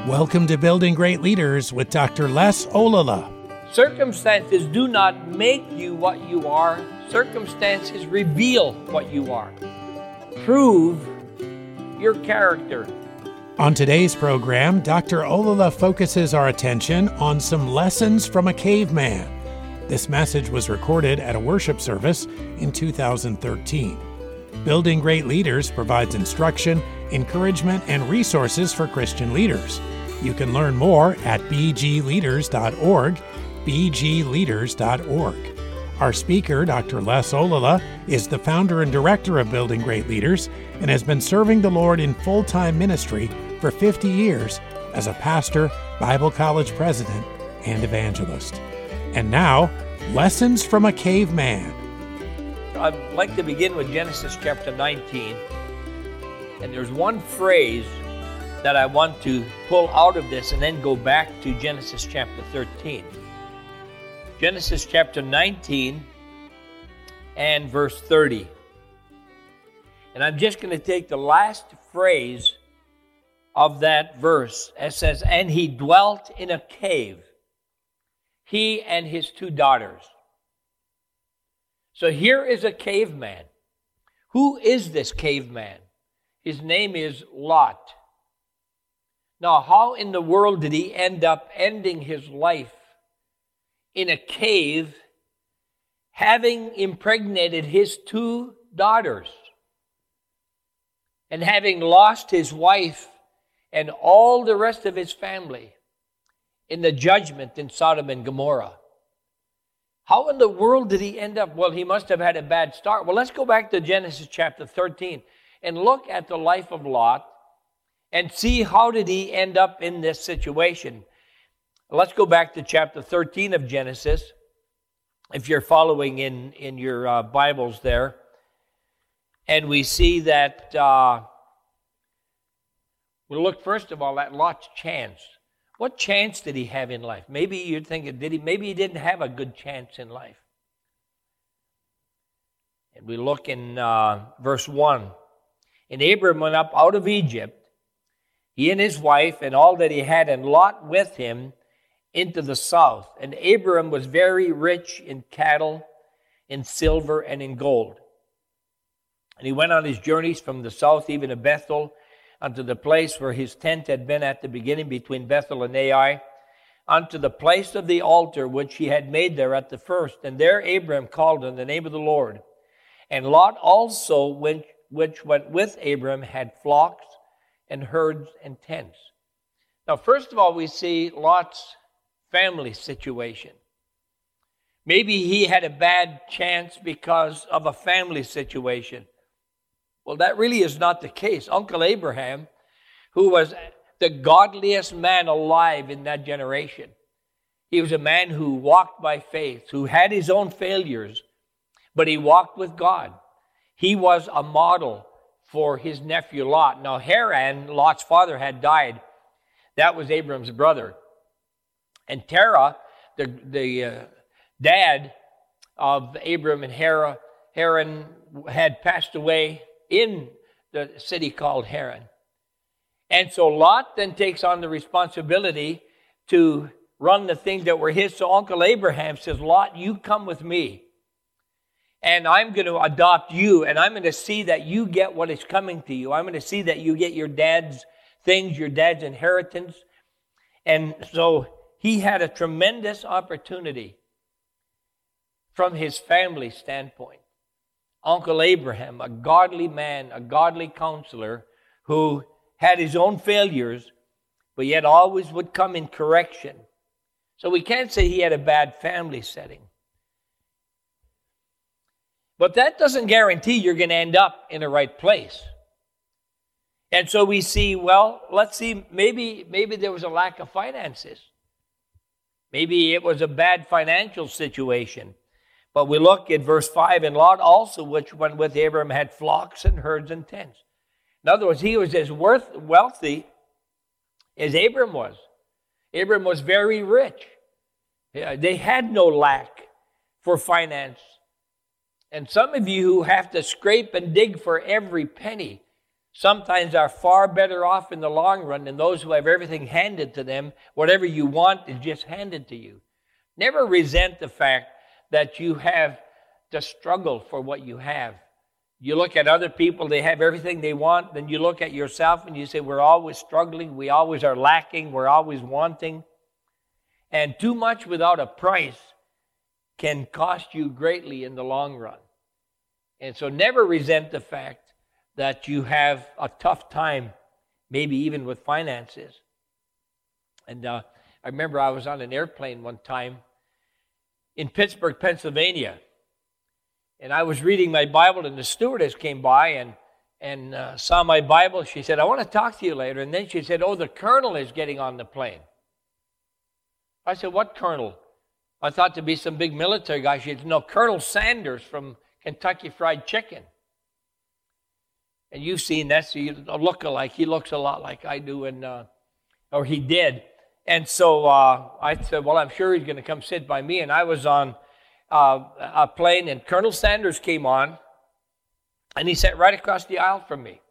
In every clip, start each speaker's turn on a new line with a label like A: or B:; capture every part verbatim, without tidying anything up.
A: Welcome to Building Great Leaders with Doctor Les Olala.
B: Circumstances do not make you what you are. Circumstances reveal what you are. Prove your character.
A: On today's program, Doctor Olala focuses our attention on some lessons from a caveman. This message was recorded at a worship service in two thousand thirteen. Building Great Leaders provides instruction, encouragement, and resources for Christian leaders. You can learn more at b g leaders dot org, b g leaders dot org. Our speaker, Doctor Les Olala, is the founder and director of Building Great Leaders and has been serving the Lord in full-time ministry for fifty years as a pastor, Bible college president, and evangelist. And now, lessons from a caveman.
B: I'd like to begin with Genesis chapter nineteen. And there's one phrase that I want to pull out of this and then go back to Genesis chapter thirteen. Genesis chapter nineteen and verse thirty. And I'm just going to take the last phrase of that verse. It says, "And he dwelt in a cave, he and his two daughters." So here is a caveman. Who is this caveman? His name is Lot. Now, how in the world did he end up ending his life in a cave, having impregnated his two daughters and having lost his wife and all the rest of his family in the judgment in Sodom and Gomorrah? How in the world did he end up? Well, he must have had a bad start. Well, let's go back to Genesis chapter thirteen and look at the life of Lot and see how did he end up in this situation. Let's go back to chapter thirteen of Genesis, if you're following in, in your uh, Bibles there. And we see that, uh, we'll look first of all at Lot's chance. What chance did he have in life? Maybe you're thinking, did he? Maybe he didn't have a good chance in life. And we look in uh, verse one. And Abram went up out of Egypt, he and his wife and all that he had, and Lot with him into the south. And Abram was very rich in cattle, in silver, and in gold. And he went on his journeys from the south, even to Bethel, unto the place where his tent had been at the beginning, between Bethel and Ai, unto the place of the altar which he had made there at the first. And there Abram called on the name of the Lord. And Lot also, which, which went with Abram, had flocks and herds and tents. Now, first of all, we see Lot's family situation. Maybe he had a bad chance because of a family situation. Well, that really is not the case. Uncle Abraham, who was the godliest man alive in that generation, he was a man who walked by faith, who had his own failures, but he walked with God. He was a model for his nephew Lot. Now, Haran, Lot's father, had died. That was Abram's brother. And Terah, the, the uh, dad of Abram and Haran, Haran had passed away in the city called Haran. And so Lot then takes on the responsibility to run the things that were his. So Uncle Abraham says, Lot, you come with me. And I'm going to adopt you, and I'm going to see that you get what is coming to you. I'm going to see that you get your dad's things, your dad's inheritance. And so he had a tremendous opportunity from his family standpoint. Uncle Abraham, a godly man, a godly counselor who had his own failures, but yet always would come in correction. So we can't say he had a bad family setting. But that doesn't guarantee you're going to end up in the right place. And so we see, well, let's see, maybe, maybe there was a lack of finances. Maybe it was a bad financial situation. But we look at verse five, and Lot also, which went with Abram, had flocks and herds and tents. In other words, he was as worth, wealthy as Abram was. Abram was very rich. They had no lack for finance. And some of you who have to scrape and dig for every penny, sometimes are far better off in the long run than those who have everything handed to them. Whatever you want is just handed to you. Never resent the fact that you have to struggle for what you have. You look at other people, they have everything they want. Then you look at yourself and you say, we're always struggling. We always are lacking. We're always wanting. And too much without a price can cost you greatly in the long run. And so never resent the fact that you have a tough time, maybe even with finances. And uh, I remember I was on an airplane one time in Pittsburgh, Pennsylvania. And I was reading my Bible, and the stewardess came by and, and uh, saw my Bible. She said, I want to talk to you later. And then she said, oh, the colonel is getting on the plane. I said, what colonel? I thought to be some big military guy. She said, no, Colonel Sanders from Kentucky Fried Chicken. And you've seen that, so you look alike. He looks a lot like I do, and uh, or he did. And so uh, I said, well, I'm sure he's going to come sit by me. And I was on uh, a plane, and Colonel Sanders came on, and he sat right across the aisle from me.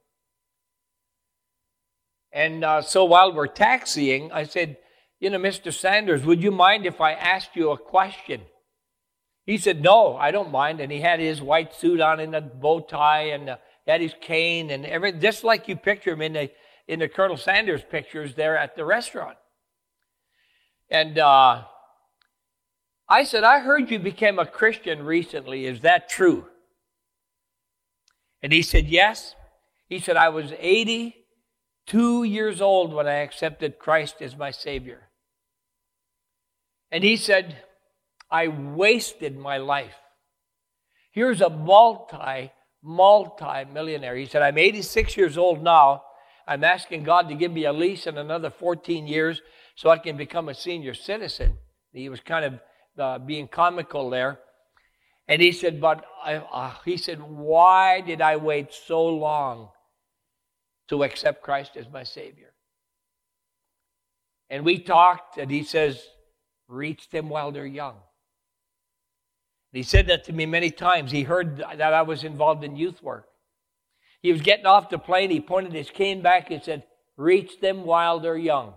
B: And uh, so while we're taxiing, I said, you know, Mister Sanders, would you mind if I asked you a question? He said, no, I don't mind. And he had his white suit on and a bow tie and uh, he had his cane and everything, just like you picture him in the in the Colonel Sanders pictures there at the restaurant. And uh, I said, I heard you became a Christian recently. Is that true? And he said, yes. He said, I was eighty-two years old when I accepted Christ as my Savior. And he said, I wasted my life. Here's a multi multi-millionaire. He said, I'm eighty-six years old now. I'm asking God to give me a lease in another fourteen years so I can become a senior citizen. He was kind of uh, being comical there. And he said, but I, uh, he said, why did I wait so long to accept Christ as my Savior? And we talked, and he says, reach them while they're young. He said that to me many times. He heard that I was involved in youth work. He was getting off the plane. He pointed his cane back and said, reach them while they're young.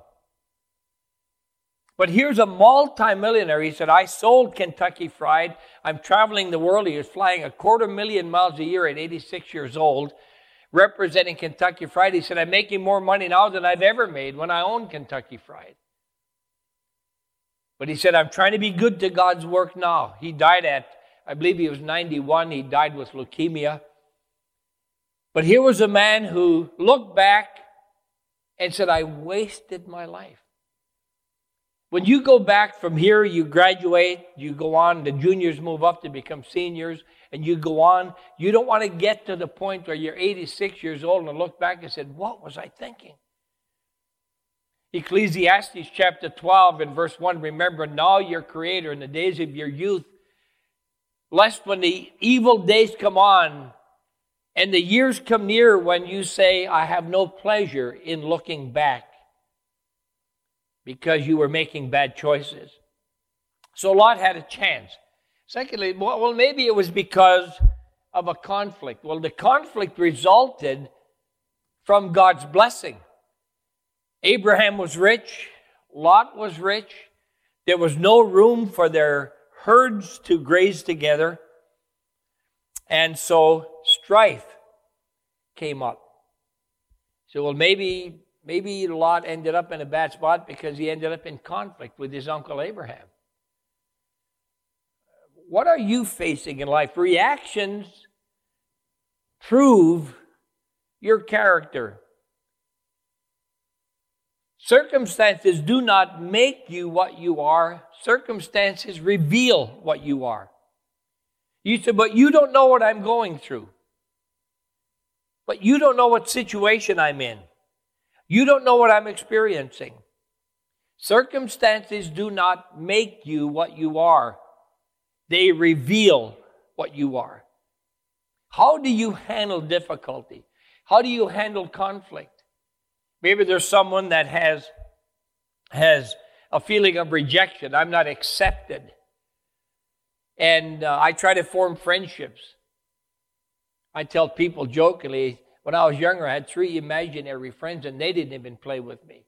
B: But here's a multi-millionaire. He said, I sold Kentucky Fried. I'm traveling the world. He was flying a quarter million miles a year at eighty-six years old, representing Kentucky Fried. He said, I'm making more money now than I've ever made when I owned Kentucky Fried. But he said, I'm trying to be good to God's work now. He died at, I believe he was ninety-one. He died with leukemia. But here was a man who looked back and said, I wasted my life. When you go back from here, you graduate, you go on, the juniors move up to become seniors, and you go on. You don't want to get to the point where you're eighty-six years old and look back and said, what was I thinking? Ecclesiastes chapter twelve and verse one, remember now your Creator in the days of your youth, lest when the evil days come on and the years come near when you say, I have no pleasure in looking back because you were making bad choices. So Lot had a chance. Secondly, well, maybe it was because of a conflict. Well, the conflict resulted from God's blessing. Abraham was rich. Lot was rich. There was no room for their herds to graze together. And so strife came up. So, well, maybe, maybe Lot ended up in a bad spot because he ended up in conflict with his uncle Abraham. What are you facing in life? Reactions prove your character. Circumstances do not make you what you are. Circumstances reveal what you are. You say, but you don't know what I'm going through. But you don't know what situation I'm in. You don't know what I'm experiencing. Circumstances do not make you what you are. They reveal what you are. How do you handle difficulty? How do you handle conflict? Maybe there's someone that has, has a feeling of rejection. I'm not accepted. And uh, I try to form friendships. I tell people jokingly, When I was younger, I had three imaginary friends, and they didn't even play with me.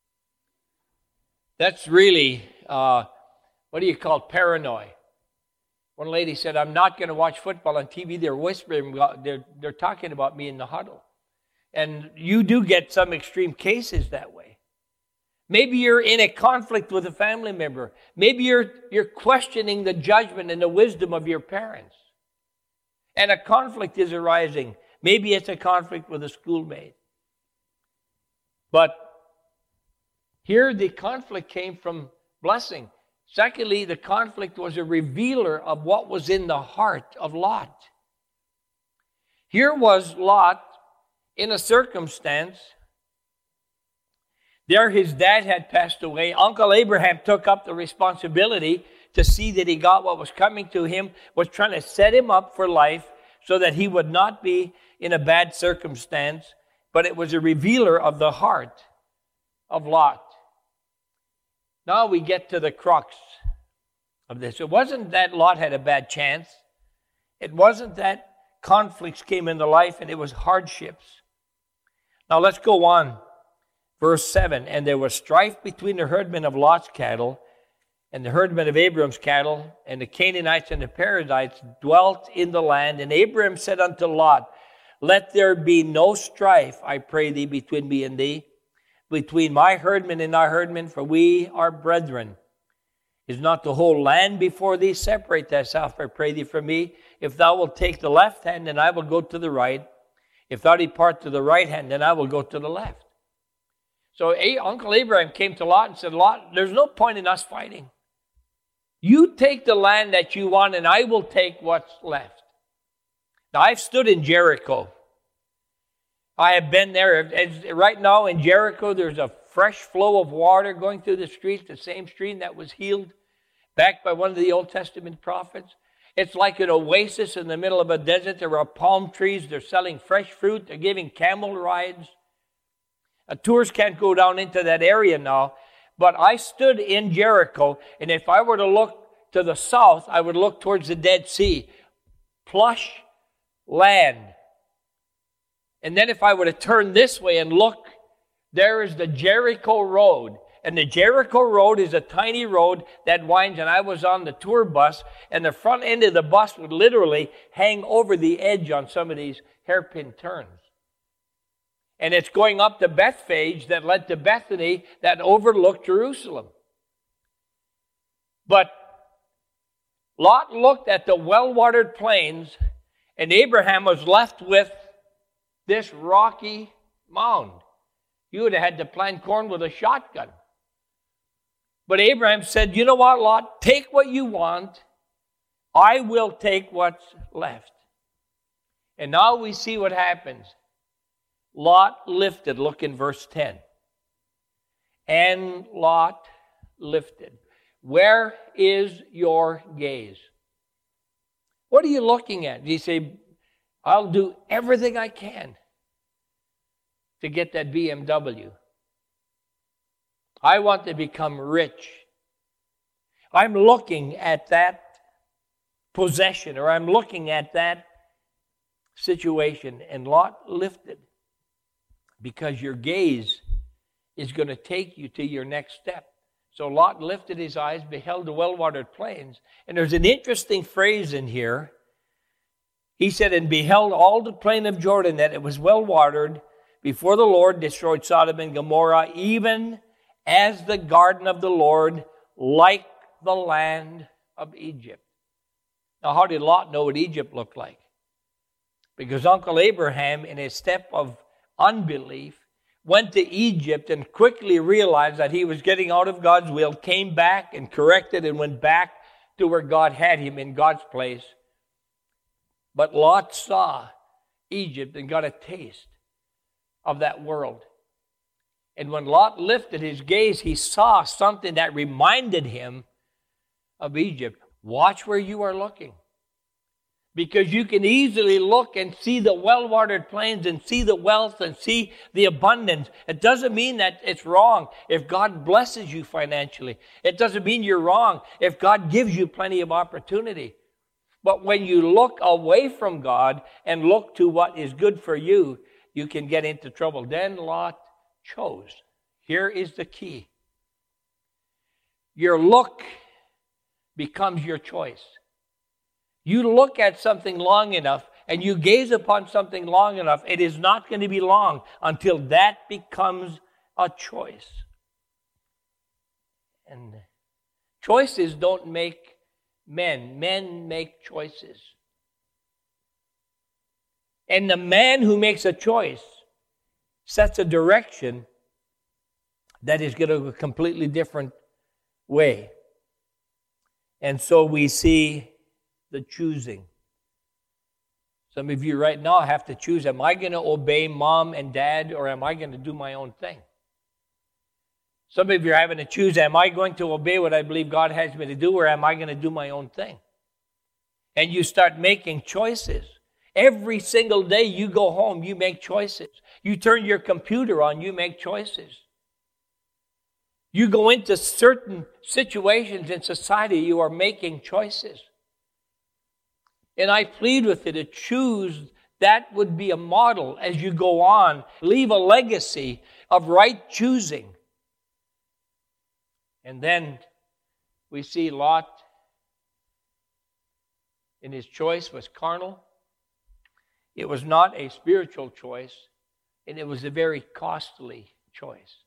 B: That's really, uh, what do you call it, paranoid. One lady said, I'm not going to watch football on T V. They're whispering, they're, they're talking about me in the huddle. And you do get some extreme cases that way. Maybe you're in a conflict with a family member. Maybe you're, you're questioning the judgment and the wisdom of your parents. And a conflict is arising. Maybe it's a conflict with a schoolmate. But here the conflict came from blessing. Secondly, the conflict was a revealer of what was in the heart of Lot. Here was Lot in a circumstance. There his dad had passed away. Uncle Abraham took up the responsibility to see that he got what was coming to him, was trying to set him up for life so that he would not be in a bad circumstance. But it was a revealer of the heart of Lot. Now we get to the crux of this. It wasn't that Lot had a bad chance. It wasn't that conflicts came into life and it was hardships. Now let's go on. Verse seven, and there was strife between the herdmen of Lot's cattle and the herdmen of Abram's cattle, and the Canaanites and the Perizzites dwelt in the land. And Abram said unto Lot, let there be no strife, I pray thee, between me and thee, between my herdmen and thy herdmen, for we are brethren. Is not the whole land before thee? Separate thyself, I pray thee, from me. If thou wilt take the left hand, then I will go to the right. If thou depart to the right hand, then I will go to the left. So Uncle Abraham came to Lot and said, Lot, there's no point in us fighting. You take the land that you want, and I will take what's left. Now, I've stood in Jericho. I have been there. Right now in Jericho, there's a fresh flow of water going through the streets, the same stream that was healed back by one of the Old Testament prophets. It's like an oasis in the middle of a desert. There are palm trees. They're selling fresh fruit. They're giving camel rides. Uh, tours can't go down into that area now. But I stood in Jericho, and if I were to look to the south, I would look towards the Dead Sea. Plush land. And then if I were to turn this way and look, there is the Jericho Road. And the Jericho Road is a tiny road that winds, and I was on the tour bus, and the front end of the bus would literally hang over the edge on some of these hairpin turns. And it's going up to Bethphage that led to Bethany that overlooked Jerusalem. But Lot looked at the well-watered plains, and Abraham was left with this rocky mound. You would have had to plant corn with a shotgun. But Abraham said, you know what, Lot? Take what you want. I will take what's left. And now we see what happens. Lot lifted. Look in verse ten. And Lot lifted. Where is your gaze? What are you looking at? Do you say, I'll do everything I can to get that B M W. I want to become rich. I'm looking at that possession, or I'm looking at that situation. And Lot lifted, because your gaze is going to take you to your next step. So Lot lifted his eyes, beheld the well-watered plains. And there's an interesting phrase in here. He said, and beheld all the plain of Jordan, that it was well-watered, before the Lord destroyed Sodom and Gomorrah, even as the garden of the Lord, like the land of Egypt. Now, how did Lot know what Egypt looked like? Because Uncle Abraham, in his step of unbelief, went to Egypt and quickly realized that he was getting out of God's will, came back and corrected and went back to where God had him in God's place. But Lot saw Egypt and got a taste of that world. And when Lot lifted his gaze, he saw something that reminded him of Egypt. Watch where you are looking. Because you can easily look and see the well-watered plains and see the wealth and see the abundance. It doesn't mean that it's wrong if God blesses you financially. It doesn't mean you're wrong if God gives you plenty of opportunity. But when you look away from God and look to what is good for you, you can get into trouble. Then Lot chose. Here is the key. Your look becomes your choice. You look at something long enough and you gaze upon something long enough, it is not going to be long until that becomes a choice. And choices don't make men. Men make choices. And the man who makes a choice sets a direction that is going to go a completely different way. And so we see the choosing. Some of you right now have to choose, am I going to obey mom and dad, or am I going to do my own thing? Some of you are having to choose, am I going to obey what I believe God has me to do, or am I going to do my own thing? And you start making choices. Every single day you go home, you make choices. You turn your computer on, you make choices. You go into certain situations in society, you are making choices. And I plead with you to choose. That would be a model as you go on. Leave a legacy of right choosing. And then we see Lot, in his choice, was carnal. It was not a spiritual choice, and it was a very costly choice.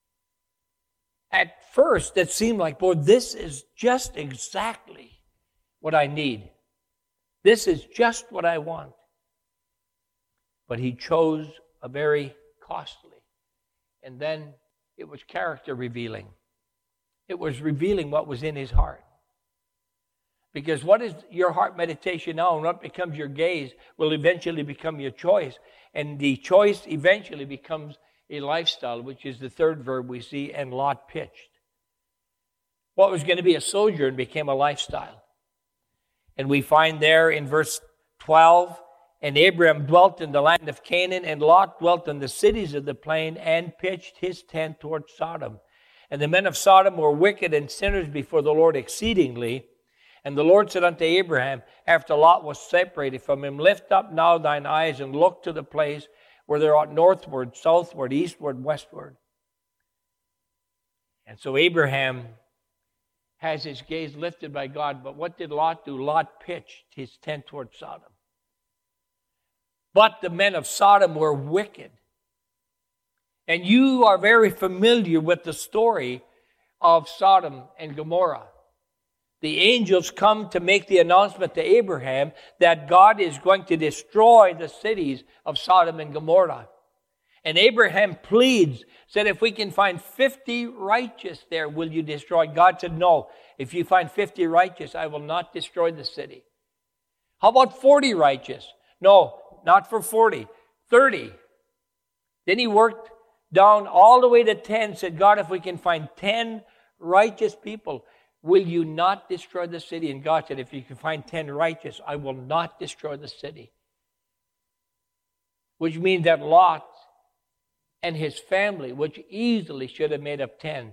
B: At first, it seemed like, boy, this is just exactly what I need. This is just what I want. But he chose a very costly. And then it was character revealing. It was revealing what was in his heart. Because what is your heart meditation now and what becomes your gaze will eventually become your choice. And the choice eventually becomes a lifestyle, which is the third verb we see, and Lot pitched. What was going to be a sojourn became a lifestyle. And we find there in verse twelve, and Abraham dwelt in the land of Canaan, and Lot dwelt in the cities of the plain, and pitched his tent toward Sodom. And the men of Sodom were wicked and sinners before the Lord exceedingly. And the Lord said unto Abraham, after Lot was separated from him, lift up now thine eyes, and look to the place where thou art northward, southward, eastward, westward. And so Abraham has his gaze lifted by God. But what did Lot do? Lot pitched his tent toward Sodom. But the men of Sodom were wicked. And you are very familiar with the story of Sodom and Gomorrah. The angels come to make the announcement to Abraham that God is going to destroy the cities of Sodom and Gomorrah. And Abraham pleads, said, if we can find fifty righteous there, will you destroy? God said, no. If you find fifty righteous, I will not destroy the city. How about forty righteous? No, not for forty. thirty. Then he worked down all the way to ten, said, God, if we can find ten righteous people, will you not destroy the city? And God said, if you can find ten righteous, I will not destroy the city. Which means that Lot and his family, which easily should have made up ten,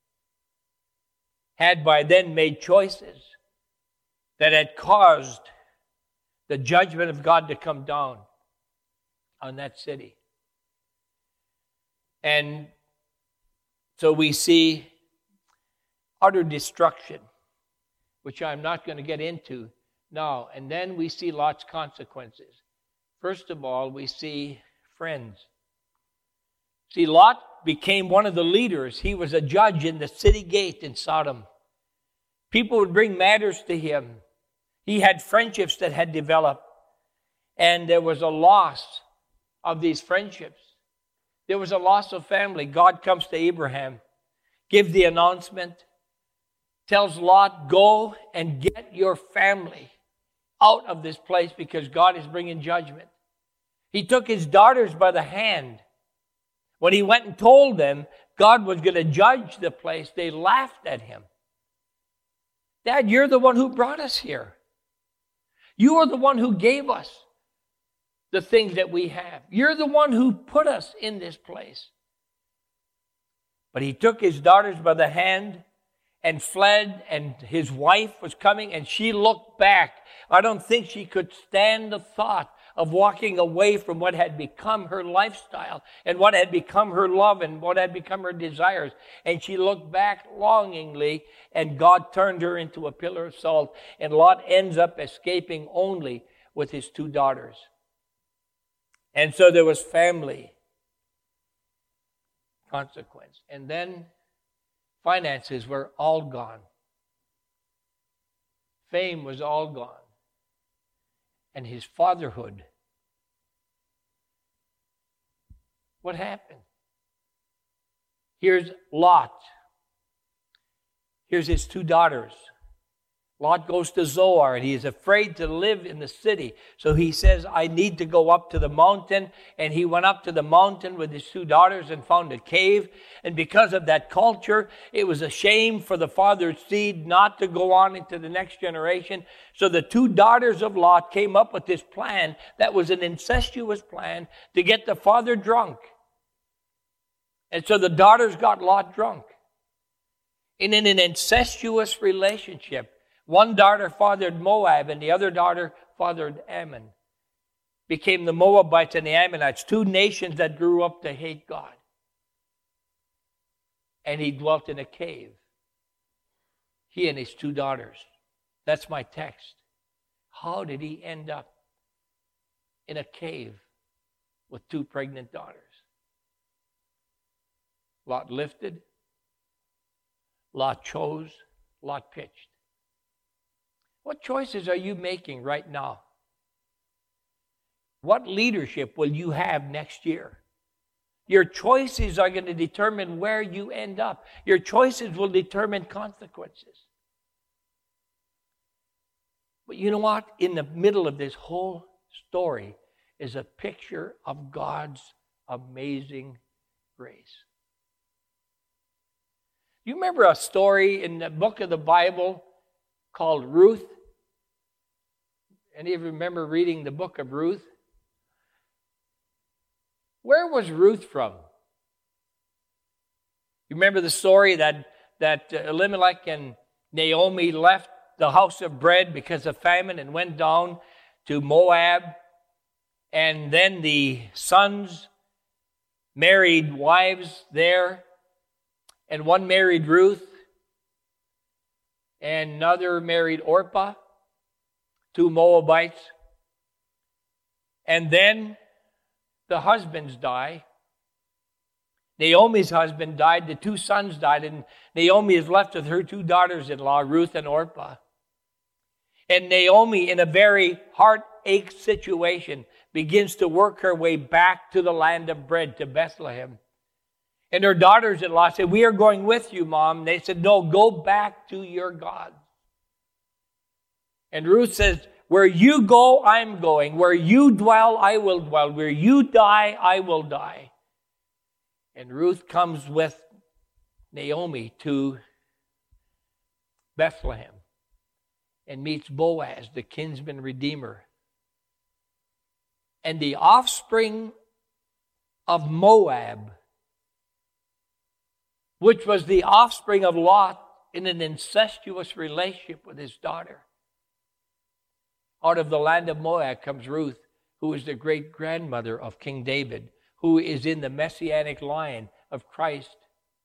B: had by then made choices that had caused the judgment of God to come down on that city. And so we see utter destruction, which I'm not going to get into now. And then we see Lot's consequences. First of all, we see friends. See, Lot became one of the leaders. He was a judge in the city gate in Sodom. People would bring matters to him. He had friendships that had developed. And there was a loss of these friendships. There was a loss of family. God comes to Abraham, gives the announcement, tells Lot, go and get your family out of this place because God is bringing judgment. He took his daughters by the hand. When he went and told them God was going to judge the place, they laughed at him. Dad, you're the one who brought us here. You are the one who gave us the things that we have. You're the one who put us in this place. But he took his daughters by the hand and fled, and his wife was coming, and she looked back. I don't think she could stand the thought of walking away from what had become her lifestyle and what had become her love and what had become her desires. And she looked back longingly, and God turned her into a pillar of salt. And Lot ends up escaping only with his two daughters. And so there was family consequence. And then finances were all gone. Fame was all gone. And his fatherhood. What happened? Here's Lot. Here's his two daughters. Lot goes to Zoar, and he is afraid to live in the city. So he says, I need to go up to the mountain. And he went up to the mountain with his two daughters and found a cave. And because of that culture, it was a shame for the father's seed not to go on into the next generation. So the two daughters of Lot came up with this plan that was an incestuous plan to get the father drunk. And so the daughters got Lot drunk. And in an incestuous relationship, one daughter fathered Moab, and the other daughter fathered Ammon. Became the Moabites and the Ammonites, two nations that grew up to hate God. And he dwelt in a cave. He and his two daughters. That's my text. How did he end up in a cave with two pregnant daughters? Lot lifted. Lot chose. Lot pitched. What choices are you making right now? What leadership will you have next year? Your choices are going to determine where you end up. Your choices will determine consequences. But you know what? In the middle of this whole story is a picture of God's amazing grace. You remember a story in the book of the Bible called Ruth? Any of you remember reading the book of Ruth? Where was Ruth from? You remember the story that, that Elimelech and Naomi left the house of bread because of famine and went down to Moab. And then the sons married wives there. And one married Ruth. And another married Orpah. Two Moabites. And then the husbands die. Naomi's husband died. The two sons died. And Naomi is left with her two daughters-in-law, Ruth and Orpah. And Naomi, in a very heartache situation, begins to work her way back to the land of bread, to Bethlehem. And her daughters-in-law said, we are going with you, Mom. They said, no, go back to your God. And Ruth says, where you go, I'm going. Where you dwell, I will dwell. Where you die, I will die. And Ruth comes with Naomi to Bethlehem and meets Boaz, the kinsman redeemer. And the offspring of Moab, which was the offspring of Lot in an incestuous relationship with his daughter. Out of the land of Moab comes Ruth, who is the great-grandmother of King David, who is in the messianic line of Christ.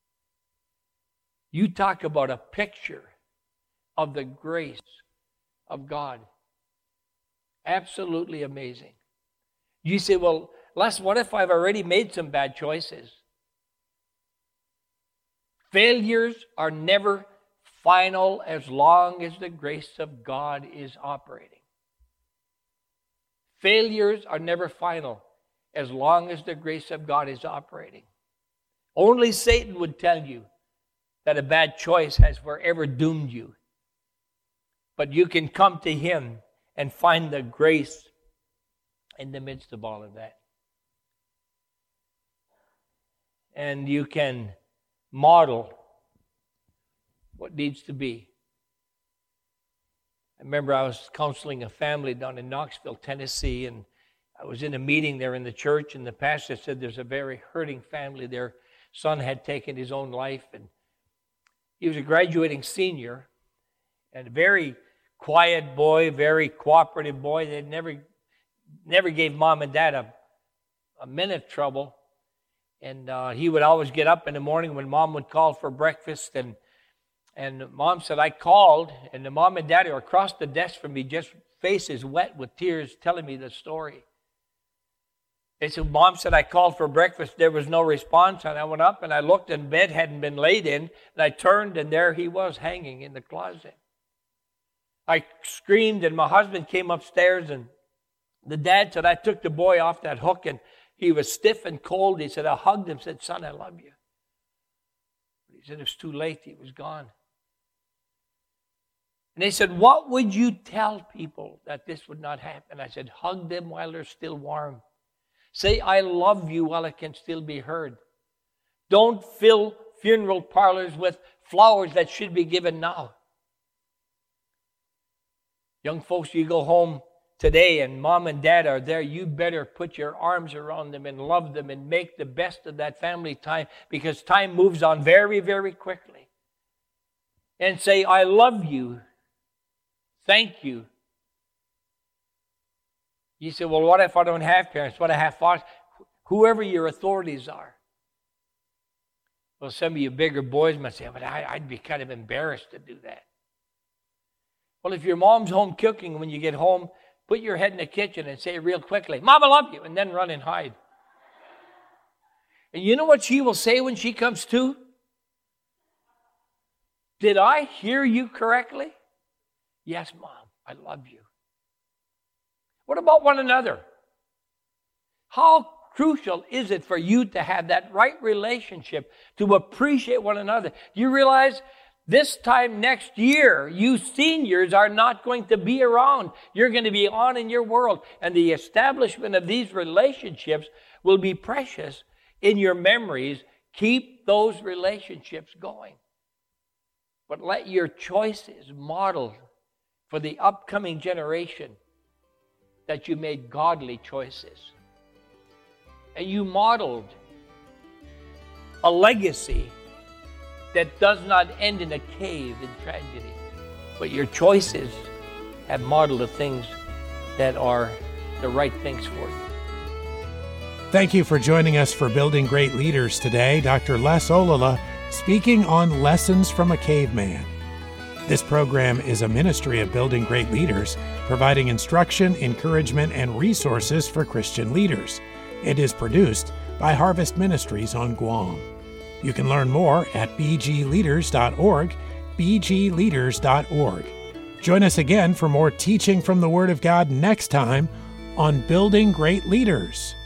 B: You talk about a picture of the grace of God. Absolutely amazing. You say, well, Les, what if I've already made some bad choices? Failures are never final as long as the grace of God is operating. Failures are never final as long as the grace of God is operating. Only Satan would tell you that a bad choice has forever doomed you. But you can come to him and find the grace in the midst of all of that. And you can model what needs to be. I remember I was counseling a family down in Knoxville, Tennessee, and I was in a meeting there in the church, and the pastor said there's a very hurting family. Their son had taken his own life, and he was a graduating senior, and a very quiet boy, very cooperative boy. They'd never never gave Mom and Dad a, a minute trouble. And uh, he would always get up in the morning when Mom would call for breakfast. And and Mom said, I called, and the Mom and Daddy were across the desk from me, just faces wet with tears, telling me the story. They said, Mom said, I called for breakfast. There was no response. And I went up and I looked, and bed hadn't been laid in. And I turned, and there he was hanging in the closet. I screamed, and my husband came upstairs, and the dad said, I took the boy off that hook, and he was stiff and cold. He said, I hugged him, said, son, I love you. But he said, it was too late. He was gone. And they said, what would you tell people that this would not happen? I said, hug them while they're still warm. Say, I love you while it can still be heard. Don't fill funeral parlors with flowers that should be given now. Young folks, you go home today and Mom and Dad are there, you better put your arms around them and love them and make the best of that family time, because time moves on very, very quickly. And say, I love you. Thank you. You say, well, what if I don't have parents? What if I have fathers? Whoever your authorities are. Well, some of you bigger boys might say, but I, I'd be kind of embarrassed to do that. Well, if your mom's home cooking, when you get home, put your head in the kitchen and say real quickly, Mom, I love you, and then run and hide. And you know what she will say when she comes to? Did I hear you correctly? Yes, Mom, I love you. What about one another? How crucial is it for you to have that right relationship, to appreciate one another? Do you realize this time next year, you seniors are not going to be around. You're going to be on in your world. And the establishment of these relationships will be precious in your memories. Keep those relationships going. But let your choices model for the upcoming generation that you made godly choices. And you modeled a legacy that does not end in a cave in tragedy. But your choices have modeled the things that are the right things for you.
A: Thank you for joining us for Building Great Leaders today. Doctor Les Olala speaking on Lessons from a Caveman. This program is a ministry of Building Great Leaders, providing instruction, encouragement, and resources for Christian leaders. It is produced by Harvest Ministries on Guam. You can learn more at b g leaders dot org, b g leaders dot org. Join us again for more teaching from the Word of God next time on Building Great Leaders.